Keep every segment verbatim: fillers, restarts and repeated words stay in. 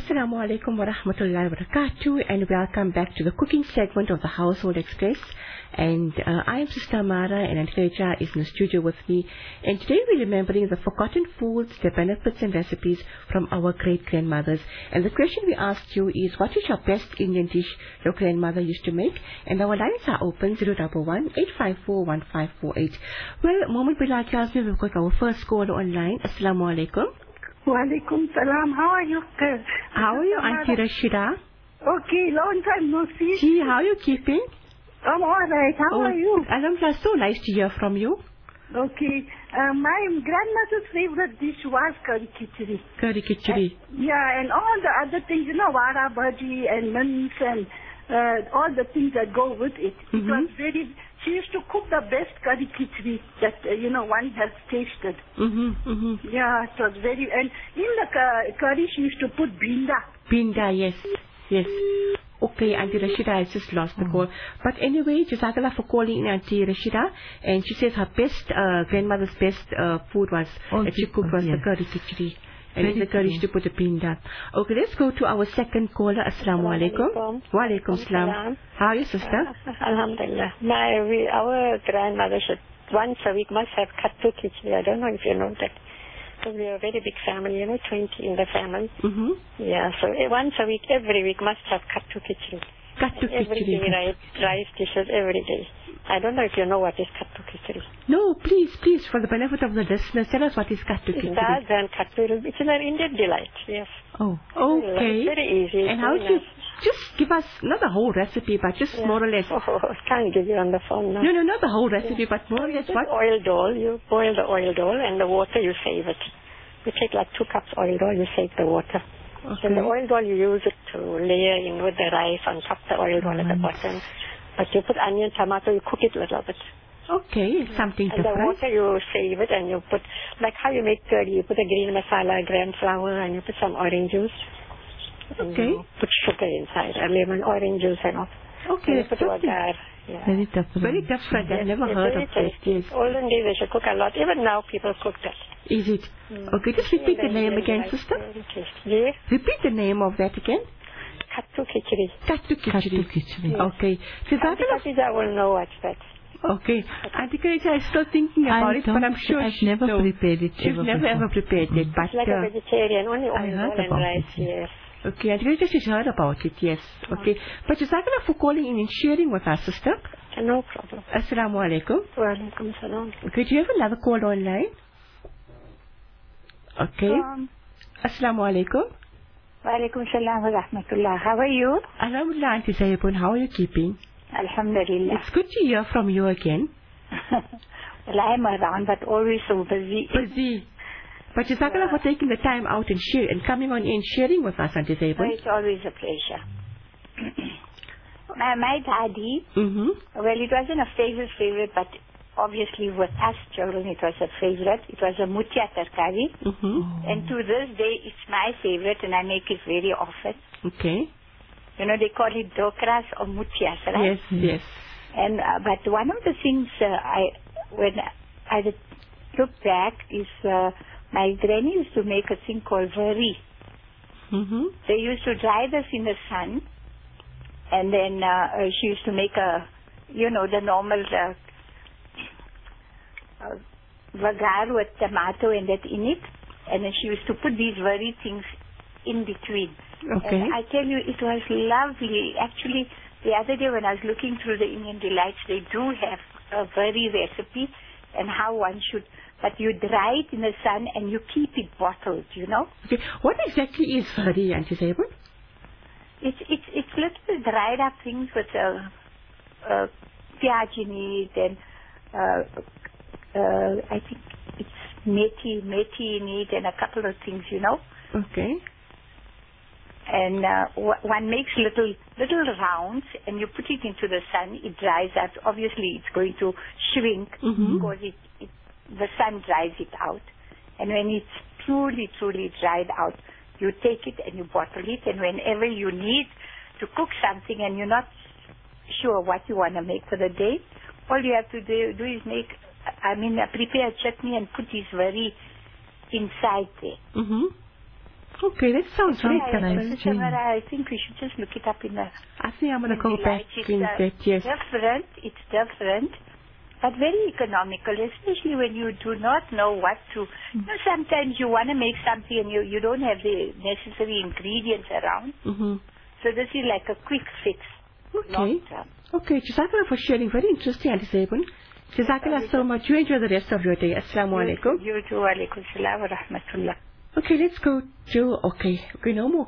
Assalamu alaikum wa rahmatullahi wa barakatuh, and welcome back to the cooking segment of the Household Express. And uh, I am Sister Amara, and Aunty Khadija is in the studio with me. And today we're remembering the forgotten foods, their benefits and recipes from our great-grandmothers. And the question we asked you is, what is your best Indian dish your grandmother used to make? And our lines are open, zero one one, eight five four, one five four eight. Well, Mohammed Bilal tells me we've got our first caller online. Assalamu alaikum. Walaikum salam. How are you, girl? How are you, Aunty Rashida? Okay, long time no see. Gee, how are you keeping? I'm all right. How oh, are you? Alhamdulillah, so nice to hear from you. Okay. Uh, my grandmother's favorite dish was curry khichdi. Curry khichdi. Uh, yeah, and all the other things, you know, vada bhaji and mince and uh, all the things that go with it. Mm-hmm. It was very... She used to cook the best curry khichdi that, uh, you know, one has tasted. Mm-hmm, mm-hmm. Yeah, it was very... And in the uh, curry, she used to put binda. Binda, yes, yes. Okay, Aunty Rashida, I just lost the call. But anyway, Jazakallah for calling in, Aunty Rashida. And she says her best, uh, grandmother's best uh, food was, oh, that she cooked was yes. the curry khichdi. And in the curry she put a binda. Okay, let's go to our second caller. Assalamu alaikum. Wa alaikum salam. How are you, sister? Uh, Alhamdulillah. My, we, our grandmother should once a week must have kattu khichdi. I don't know if you know that. So we are a very big family, you know, twenty in the family. Mm-hmm. Yeah, so once a week, every week must have kattu khichdi. Kattu khichdi. Every day, right, rice dishes every day. I don't know if you know what is kattu khichdi. No, please, please, for the benefit of the listeners, tell us what is kattu khichdi. It's dal and kattu. It's an Indian delight, yes. Oh, okay. It's very easy. And how do you, just give us, not the whole recipe, but just yeah. more or less. Oh, I can't give you on the phone now. No, no, not the whole recipe, yeah. but more or less just what? Oil dal. You boil the oil dal and the water you save it. You take like two cups oil dal, you save the water. Okay. Then the oil dal, you use it to layer in with the rice on top of the oil dal at the bottom. But you put onion, tomato, you cook it a little bit. Okay, something and different. And the water, you save it and you put, like how you make curry, you put a green masala, gram flour, and you put some orange juice. Okay. You put sugar inside, a lemon, orange juice and all. Okay. And you put water. Yeah. Very different. Very different. I've never it's heard very of this. Yes. Olden days they should cook a lot. Even now people cook that. Is it? Mm. Okay, just repeat yeah, the name again, like sister. Yeah. Repeat the name of that again. Kattu khichdi. Kattu khichdi. Kattu khichdi. Yes. Okay. So Aunty Khadija will know what's that. Okay. Aunty Khadija, I'm still thinking about I it, but I'm sure I've she never knows. prepared it. She's never before. ever prepared it. But, it's like uh, a vegetarian, only I oil heard and about rice, it, yes. Okay, Aunty Khadija, she's heard about it, yes. Okay. okay. But Jazakallah for calling in and sharing with us, sister. No problem. Assalamu alaikum. Wa alaikum salam. Okay, do you have another call online? Okay. Um, Assalamu alaikum. Wa alaikum salam wa rahmatullah. How are you? Alhamdulillah, Aunty Zaybun. How are you keeping? Alhamdulillah. It's good to hear from you again. Well, I'm around, but always so busy. Busy. But Jazakallah for taking the time out and share and coming on in sharing with us, Aunty Zaybun. It's always a pleasure. My, my daddy, mm-hmm. well, it wasn't a favorite favorite, but obviously with us children, it was a favorite. It was a mutia tarkari. Mm-hmm. And to this day, it's my favorite, and I make it very often. Okay. You know, they call it dokras or mutias, right? Yes, yes. And, uh, but one of the things uh, I, when I look back is uh, my granny used to make a thing called vari. Mm-hmm. They used to dry this in the sun. And then uh, she used to make a, you know, the normal uh, uh, vagar with tomato and that in it. And then she used to put these very things in between. Okay. And I tell you, it was lovely. Actually, the other day when I was looking through the Indian Delights, they do have a very recipe and how one should, but you dry it in the sun and you keep it bottled, you know. Okay. What exactly is vari, Aunty Zaybun? It's it's it's little dried up things with uh, uh, piyaj in it and uh, uh, I think it's methi methi in it and a couple of things, you know. Okay. And uh, w- one makes little little rounds and you put it into the sun. It dries out. Obviously, it's going to shrink mm-hmm. because it, it the sun dries it out. And when it's truly truly dried out, you take it and you bottle it, and whenever you need to cook something and you're not sure what you want to make for the day, all you have to do, do is make, I mean, uh, prepare a chutney and put this very inside there. Mm-hmm. Okay, that sounds very Yeah, nice. Sister Mara, I think we should just look it up in the... I think I'm going to go the back light. in It's, uh, that, yes. different, it's different, but very economical, especially when you do not know what to... You know, sometimes you want to make something and you, you don't have the necessary ingredients around. Mm-hmm. So this is like a quick fix. Okay. Long term. Okay, Jazakallah for sharing. Very interesting, Auntie Zaybun. Jazakallah so much. You enjoy the rest of your day. Assalamu alaikum. You too. Alaikum salam wa rahmatullah. Okay, let's go to, okay, okay, no more.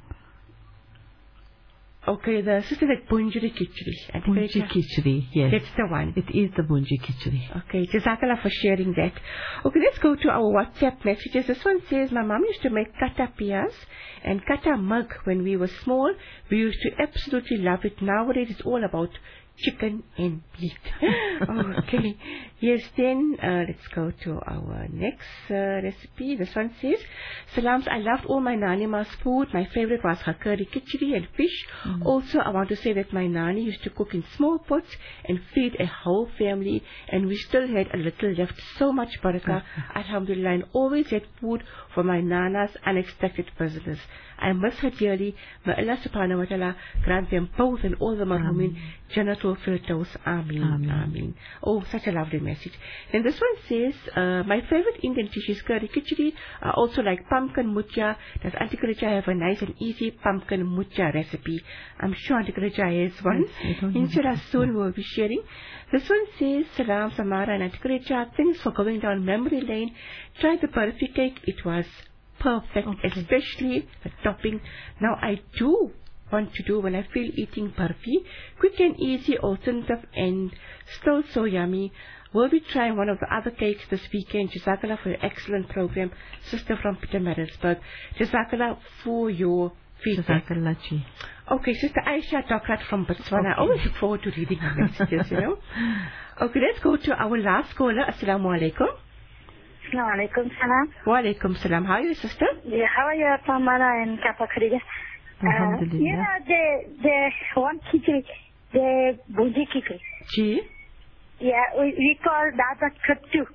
Okay, the sister said Bunjuri Khichdi. Bunji Khichdi, yes. That's the one. It is the Bunji Khichdi. Okay, Jazakallah for sharing that. Okay, let's go to our WhatsApp messages. This one says, my mom used to make kata piyaz and kata mug when we were small. We used to absolutely love it. Nowadays it's all about chicken and meat. Okay. Yes, then uh, let's go to our next uh, recipe. This one says, Salams, I loved all my Nanima's food. My favorite was her curry khichdi and fish. Mm. Also, I want to say that my Nani used to cook in small pots and feed a whole family, and we still had a little left. So much barakah, alhamdulillah, and always had food for my Nana's unexpected visitors. I miss her dearly. May Allah subhanahu wa ta'ala grant them both and all the marhumin Jannatul Firdaus. Ameen. Ameen. Ameen. Oh, such a lovely message. And this one says, uh, my favorite Indian dish is curry khichdi. I also like pumpkin mutja. Does Auntie Khadija have a nice and easy pumpkin mutja recipe? I'm sure Auntie Khadija has one. Yes, inshallah, soon we'll be sharing. This one says, Salam Samara and Auntie Khadija, thanks for going down memory lane. Tried the burfi cake. It was perfect, okay. Especially the topping. Now I do want to do when I feel eating burfi, quick and easy, alternative, and still so yummy. We'll be trying one of the other cakes this weekend. Jazakallah for your excellent program, sister from Pietermaritzburg. Jazakallah for your feedback. Jazakallah ji. Okay, Sister Aisha Tokrat from Botswana. Okay. I always look forward to reading her messages, you know. Okay, let's go to our last caller. Assalamu alaikum. Assalamu alaikum salam. Wa alaikum salam. How are you, sister? Yeah, how are you, Tamara and Kappa Khadija? Uh, you know, the, the one khichdi, the bhuji khichdi. Ji? Yeah, we, we call that a kattu.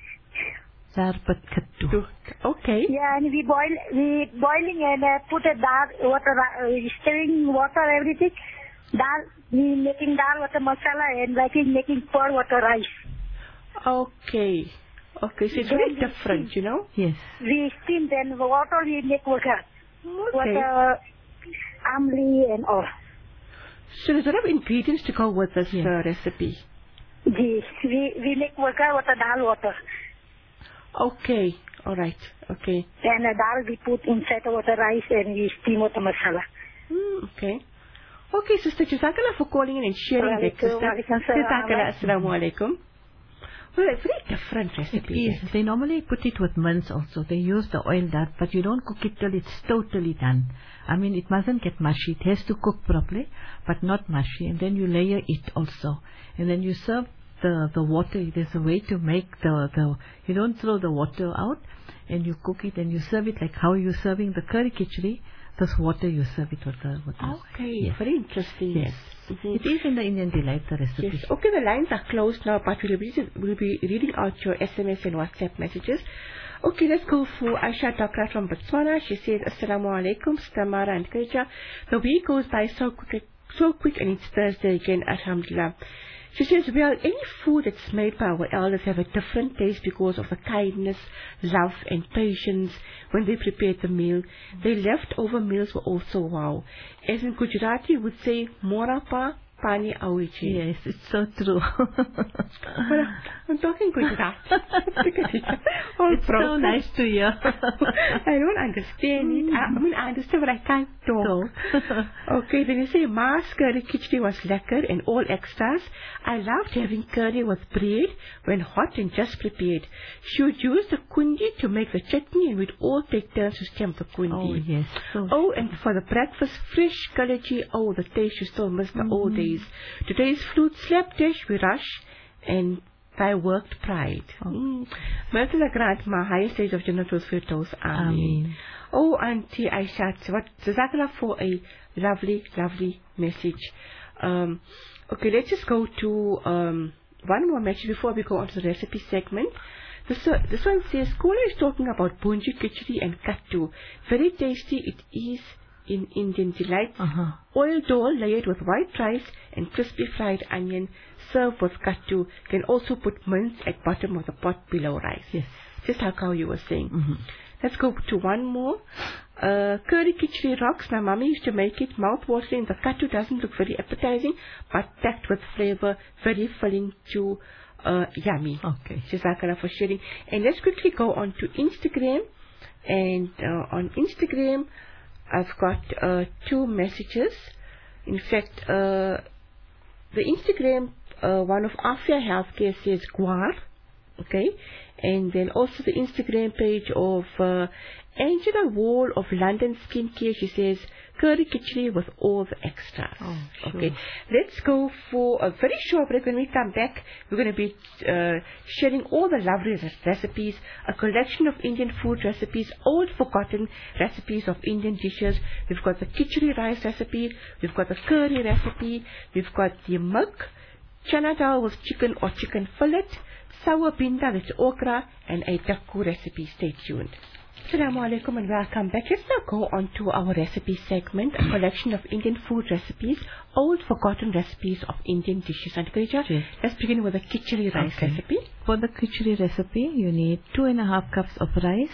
Darbat kattu. Okay. Yeah, and we boil, we boiling and uh, put a dal, water, uh, stirring water, everything. Dal, we making dal water masala and like making pearl water rice. Okay. Okay, so it's then very different, you know? Yes. We steam then water we make water. Okay. Water, amli and all. So there's a lot of ingredients to go with this yes. uh, recipe. Yes, we, we make water, water, dal water. Okay, alright, okay. Then the dal we put inside the water rice and we steam water masala. Mm, okay. Okay, Sister, Jazakallah for calling in and sharing that, Sister. Jazakallah, assalamu alaikum. Well, a very different recipe. It is. They normally put it with mince also. They use the oil that, but you don't cook it till it's totally done. I mean, it mustn't get mushy. It has to cook properly, but not mushy. And then you layer it also. And then you serve the, the water. There's a way to make the, the, you don't throw the water out, and you cook it and you serve it like how you're serving the curry khichdi. This water you serve it with the water. Okay, yes. Very interesting. Yes. Mm-hmm. It is in the Indian Delight, the recipe. Yes. Okay, the lines are closed now, but we'll be, we'll be reading out your S M S and WhatsApp messages. Okay, let's go for Aisha Tokrat from Botswana. She says, Assalamu alaikum, Tamara and Khadija. The week goes by so quick, so quick, and it's Thursday again, alhamdulillah. She says, well, any food that's made by our elders have a different taste because of the kindness, love, and patience when they prepared the meal. Their leftover meals were also wow. As in Gujarati would say, Morapa Pani Awichi. Yes, it's so true. Well, I'm talking Gujarati. It's broken. So nice to hear. I don't understand it. I, I mean, I understand, but I can't talk. Okay, then you say, Ma's curry khichdi was lekker and all extras. I loved having curry with bread when hot and just prepared. She would use the kundi to make the chutney, and we'd all take turns to stamp the kundi. Oh, yes. So oh, and for the breakfast, fresh kalaji. Oh, the taste you still miss the mm-hmm. old days. Today's fruit slap dish, we rush and by worked pride. Oh. Mm. Merciful grant my highest stage of Jannatul Firdaus. Ameen. Oh, Auntie Aisha, what Jazakallah for a lovely, lovely message. Um, okay, let's just go to um, one more message before we go on to the recipe segment. This, uh, this one says, Kola is talking about bunji khichdi and kattu. Very tasty it is in Indian delight. Uh-huh. Oil dal layered with white rice and crispy fried onion, served with kattu. Can also put mince at bottom of the pot below rice. Yes. Just like how you were saying. Mm-hmm. Let's go to one more. Uh, curry khichdi rocks. My mommy used to make it mouth-watering. The kattu doesn't look very appetizing, but packed with flavor, very filling too. Uh, yummy. Okay. Jazakallah for sharing. And let's quickly go on to Instagram. And uh, on Instagram, I've got uh, two messages. In fact, uh, the Instagram uh, one of Afia Healthcare says Gwar. Okay. And then also the Instagram page of uh, Angela Wall of London Skincare. She says curry khichdi with all the extras. Oh, sure. Okay, let's go for a very short break. When we come back, we're going to be uh, sharing all the lovely recipes, a collection of Indian food recipes, old forgotten recipes of Indian dishes. We've got the khichdi rice recipe, we've got the curry recipe, we've got the milk, chana dal with chicken or chicken fillet, sour binda with okra, and a dakku recipe. Stay tuned. Assalamu alaikum and welcome back. Let's now go on to our recipe segment, a collection of Indian food recipes, old forgotten recipes of Indian dishes. And Khadija, yes. Let's begin with a khichdi rice Okay. recipe. For the khichdi recipe, you need two and a half cups of rice,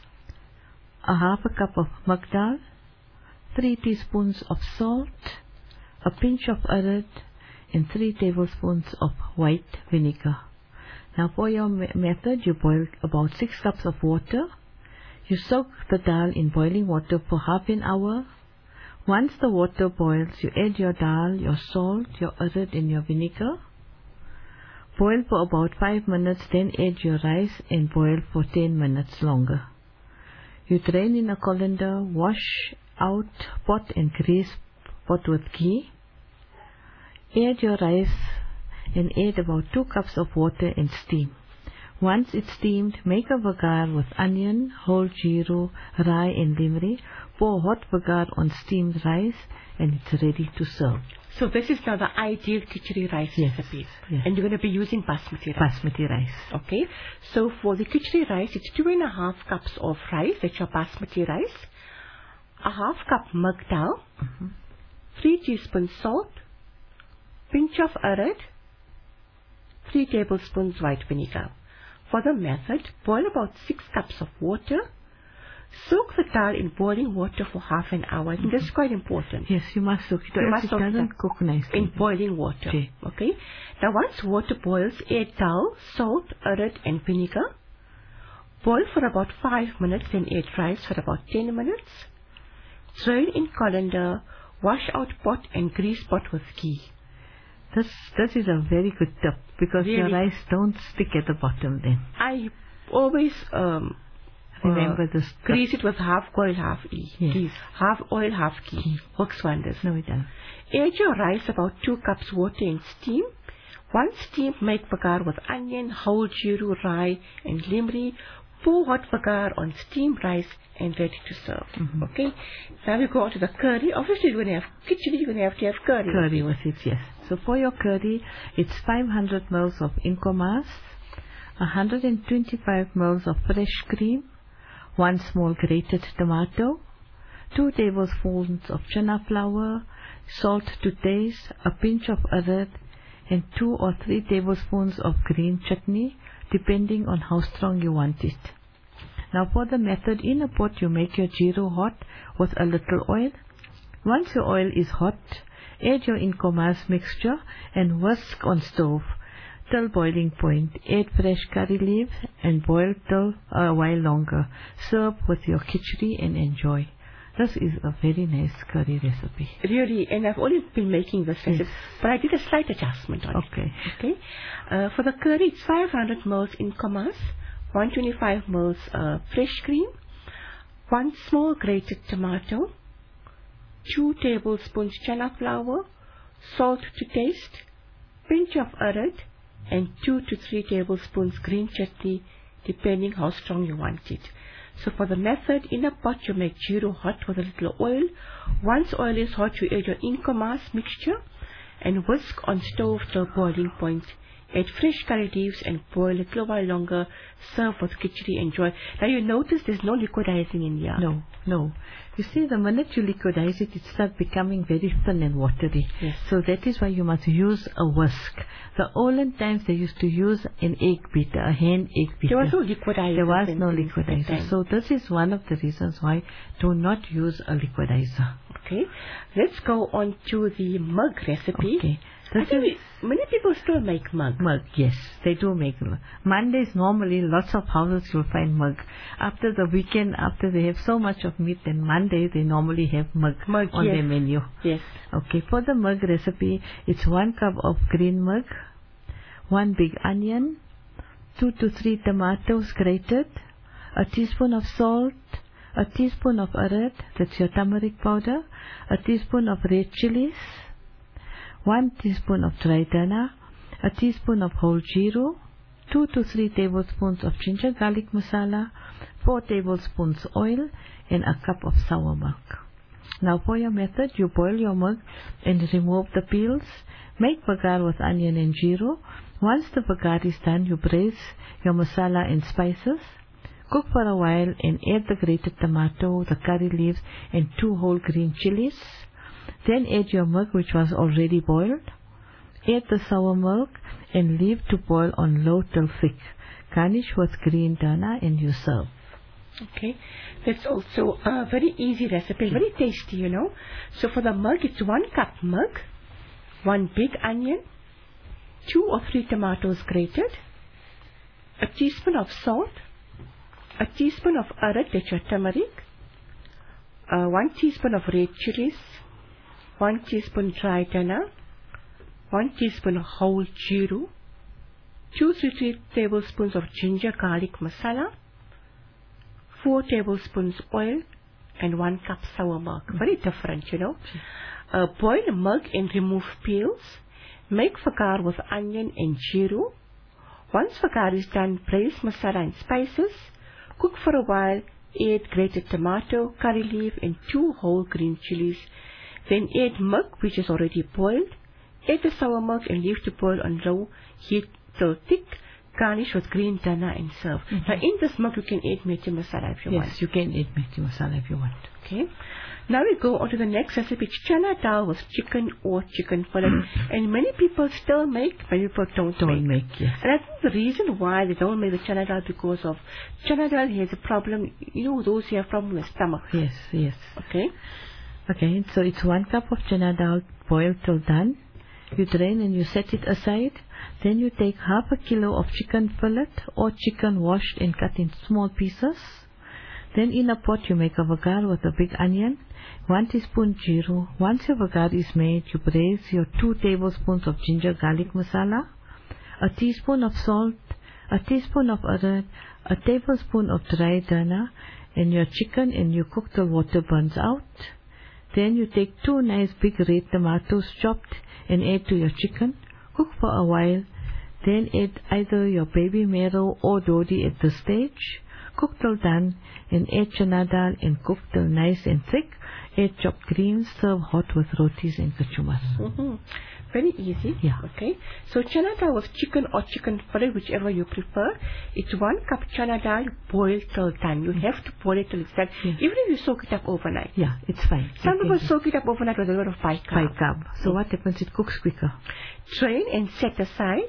a half a cup of mug dal, three teaspoons of salt, a pinch of urad, and three tablespoons of white vinegar. Now for your me method, you boil about six cups of water. You soak the dal in boiling water for half an hour. Once the water boils, you add your dal, your salt, your urad and your vinegar. Boil for about five minutes, then add your rice and boil for ten minutes longer. You drain in a colander, wash out pot and grease pot with ghee. Add your rice and add about two cups of water and steam. Once it's steamed, make a vagar with onion, whole jeeru, rai and limri. Pour hot vagar on steamed rice and it's ready to serve. So this is now the ideal khichdi rice Yes. recipe. Yes. And you're going to be using basmati rice. Basmati rice. Okay. So for the khichdi rice, it's two and a half cups of rice. That's your basmati rice. A half cup mug dal. Mm-hmm. Three teaspoons salt. Pinch of urad. Three tablespoons white vinegar. For the method, boil about six cups of water. Soak the dal in boiling water for half an hour. I think Mm-hmm. that's quite important. Yes, you must soak it. You Or must else soak it doesn't it cook nicely. in boiling water. Okay. Okay. Now once water boils, add dal, salt, urad and vinegar. Boil for about five minutes, then add rice for about ten minutes. Drain in colander, wash out pot and grease pot with ghee. This this is a very good tip because Really? your rice don't stick at the bottom then. I always um, Remember uh, this. grease it with half oil, half ghee. Yes. Ghee. Half oil, half ghee. Ghee. Works wonders. No, it doesn't. Add your rice about two cups water and steam. Once steamed, make vagar with onion, whole jeeru, rai and limri. Pour hot vagar on steamed rice and ready to serve. Mm-hmm. Okay. Now we go on to the curry. Obviously, you're going to have khichdi. You're going to have to have curry. Curry with it, yes. So for your curry, it's five hundred mils of inkomas, one hundred twenty-five mils of fresh cream, one small grated tomato, two tablespoons of chana flour, salt to taste, a pinch of urad, and two or three tablespoons of green chutney, depending on how strong you want it. Now for the method, in a pot you make your jeeru hot with a little oil. Once your oil is hot, add your inkomas mixture and whisk on stove till boiling point. Add fresh curry leaves and boil till a while longer. Serve with your khichdi and enjoy. This is a very nice curry recipe. Really, and I've only been making this recipe, Yes. but I did a slight adjustment on Okay. it. Okay. Uh, for the curry, it's five hundred mils inkomas, one hundred twenty-five mils uh, fresh cream, one small grated tomato, two tablespoons chana flour, salt to taste, pinch of urad, and two to three tablespoons green chutney, depending how strong you want it. So for the method, in a pot you make jeeru hot with a little oil. Once oil is hot, you add your inkomas mixture and whisk on stove till boiling point. Add fresh curry leaves and boil a little while longer. Serve with khichdi. Enjoy. Now you notice there's no liquidizing in here. No, no. You see, the minute you liquidize it, it starts becoming very thin and watery. Yes. So that is why you must use a whisk. The olden times they used to use an egg beater, a hand egg beater. There was no liquidizer. There was no liquidizer. So this is one of the reasons why do not use a liquidizer. Okay. Let's go on to the mug recipe. Okay. I think we, many people still make mug. Mug, yes, they do make mug. Mondays normally lots of houses you'll find mug. After the weekend, after they have so much of meat, then Monday they normally have mug, mug on yes. their menu. Yes. Okay, for the mug recipe, it's one cup of green mug, one big onion, two to three tomatoes grated, a teaspoon of salt, a teaspoon of arad, that's your turmeric powder, a teaspoon of red chilies, one teaspoon of dry dana, a teaspoon of whole jeeru, two to three tablespoons of ginger garlic masala, four tablespoons oil, and a cup of sour milk. Now for your method, you boil your mug and remove the peels. Make vagar with onion and jeeru. Once the vagar is done, you braise your masala and spices. Cook for a while and add the grated tomato, the curry leaves, and two whole green chilies. Then add your milk, which was already boiled. Add the sour milk and leave to boil on low till thick. Garnish with green dana and you serve. Okay, that's also a very easy recipe, very tasty, you know. So for the mug, it's one cup mug, one big onion, two or three tomatoes grated, a teaspoon of salt, a teaspoon of arad, that's your turmeric, uh, one teaspoon of red chilies, one teaspoon dry dana, one teaspoon of whole jeeru, two to three tablespoons of ginger garlic masala, four tablespoons oil, and one cup sour milk. Very different, you know. Uh, boil mug and remove peels. Make vagar with onion and jeeru. Once vagar is done, braise masala and spices. Cook for a while. Add grated tomato, curry leaf, and two whole green chilies. Then add milk, which is already boiled. Add the sour milk and leave to boil on low heat till thick. Garnish with green dana and serve. Mm-hmm. Now in this milk you can add methi masala if you yes, want. Yes, you can add methi masala if you want. Okay. Now we go on to the next recipe. It's chana dal with chicken or chicken fillet. And many people still make, many people don't, don't make. make yes. And I think the reason why they don't make the chana dal because of chana dal has a problem. You know, those who have problem with stomach. Yes, yes. Okay. Okay, so it's one cup of chana dal boiled till done. You drain and you set it aside. Then you take half a kilo of chicken fillet or chicken washed and cut in small pieces. Then in a pot you make a vagar with a big onion, one teaspoon jeeru. Once your vagar is made, you braise your two tablespoons of ginger garlic masala, a teaspoon of salt, a teaspoon of arad, a tablespoon of dry dana, and your chicken, and you cook till water burns out. Then you take two nice big red tomatoes chopped and add to your chicken. Cook for a while. Then add either your baby marrow or dodi at this stage. Cook till done and add chana dal and cook till nice and thick. Add chopped greens. Serve hot with rotis and kachumar. Mm-hmm. Very easy. Yeah. Okay. So chana dal with chicken or chicken fillet, whichever you prefer. It's one cup chana dal boiled till done. You have to boil it till it's done. Yeah. Even if you soak it up overnight. Yeah, it's fine. Some people soak it up overnight with a lot of five carb. Five carb. So mm. what happens? It cooks quicker. Drain and set aside.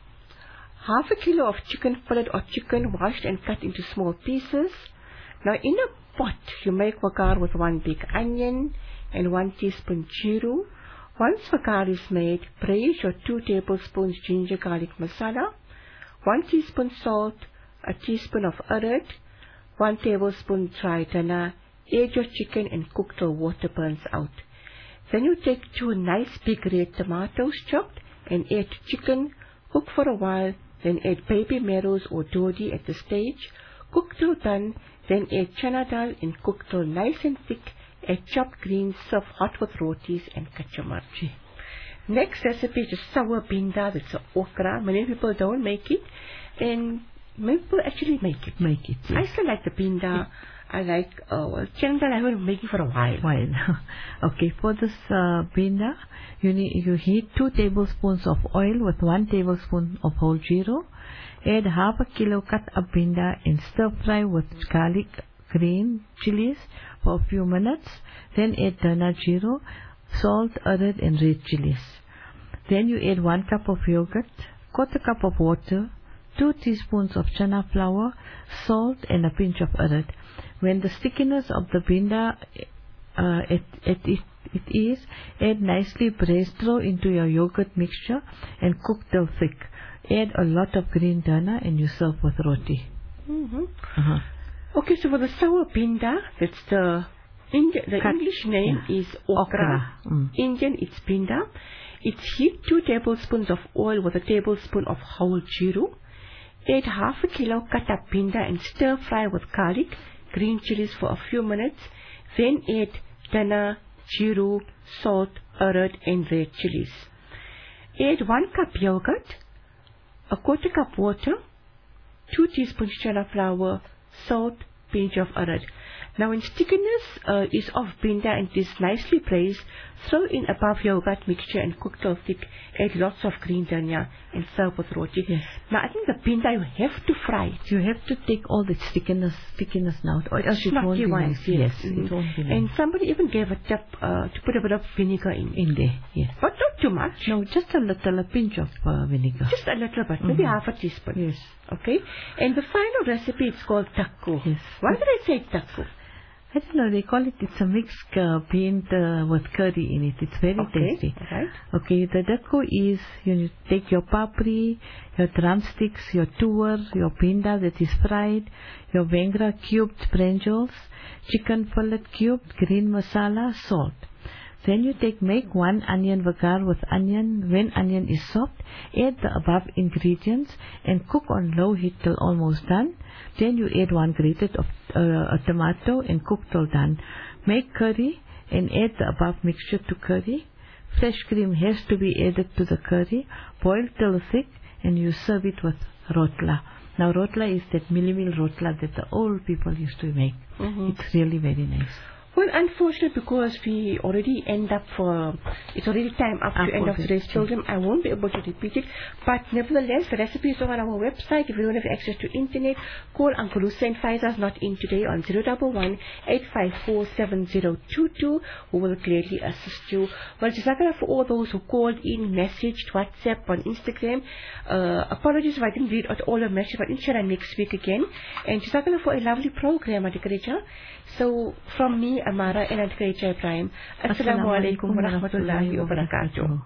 Half a kilo of chicken fillet or chicken washed and cut into small pieces. Now in a pot, you make vagar with one big onion and one teaspoon jeeru. Once vagar is made, braise your two tablespoons ginger garlic masala, one teaspoon salt, a teaspoon of arad, one tablespoon dry dana. Add your chicken and cook till water burns out. Then you take two nice big red tomatoes chopped and add chicken. Cook for a while. Then add baby marrows or dodi at the stage. Cook till done. Then add chana dal and cook till nice and thick. Add chopped greens. Serve hot with rotis and kachumar. Next recipe is sour binda. It's a okra. Many people don't make it, and many people actually make it. Make it. Yes. I still like the binda. I like uh, chana dal. I will make it for a while. While. Okay, for this uh, binda, you need you heat two tablespoons of oil with one tablespoon of whole jeera. Add half a kilo cut up binda and stir fry with garlic, green chilies for a few minutes. Then add dhana jeera, salt, urad and red chilies. Then you add one cup of yogurt, quarter cup of water, two teaspoons of chana flour, salt and a pinch of urad. When the stickiness of the binda uh, it, it, it, it is, add nicely braised dough into your yogurt mixture and cook till thick. Add a lot of green dhana and you serve with roti. Mm-hmm. Uh-huh. Okay, so for the sour binda, that's the Indian, the Cut. English name Yeah. is okra. Okra. Mm. Indian, it's binda. It's heat two tablespoons of oil with a tablespoon of whole jeera. Add half a kilo cut up binda and stir fry with garlic, green chilies for a few minutes. Then add dhana, jeera, salt, urad and red chilies. Add one cup yogurt, a quarter cup water, two teaspoons chana flour, salt, pinch of urad. Now when stickiness uh, is of binda and it is nicely braised, throw in above yogurt mixture and cook till thick. Add lots of green dhania and serve with roti. Yes. Now I think the binda you have to fry it. You have to take all the stickiness stickiness now, or else it won't be ones, nice. yes. Yes, it won't be nice. And somebody even gave a tip uh, to put a bit of vinegar in. In there, yes. But not too much. No, just a little, a pinch of uh, vinegar. Just a little bit, maybe Mhm. half a teaspoon. Yes. Okay. And the final recipe is called takku. Yes. Why did I say takku? I don't know, they call it, it's a mixed uh, bean uh, with curry in it. It's very Okay, tasty. right. Okay, the dakku is, you need to take your papri, your drumsticks, your tuor, your pinda that is fried, your vengra cubed brinjals, chicken fillet cubed, green masala, salt. Then you take, make one onion vagar with onion. When onion is soft, add the above ingredients and cook on low heat till almost done. Then you add one grated of uh, a tomato and cook till done. Make curry and add the above mixture to curry. Fresh cream has to be added to the curry. Boil till thick and you serve it with rotla. Now rotla is that milli-meal rotla that the old people used to make. Mm-hmm. It's really very nice. Well, unfortunately, because we already end up for, it's already time up to Up end of for today's it. program. I won't be able to repeat it. But nevertheless, the recipe is on our website. If you don't have access to internet, call Uncle Hussein Faiza's not in today on zero one one, eight five four, seven zero two two, who will gladly assist you. Well, Jazakallah for all those who called in, messaged, WhatsApp, on Instagram. Uh, apologies if I didn't read out all the messages, but inshallah next week again. And Jazakallah for a lovely program, Adikareja. So, from me, Amara and Adikareja Ibrahim, Assalamu alaikum wa rahmatullahi wa barakatuh.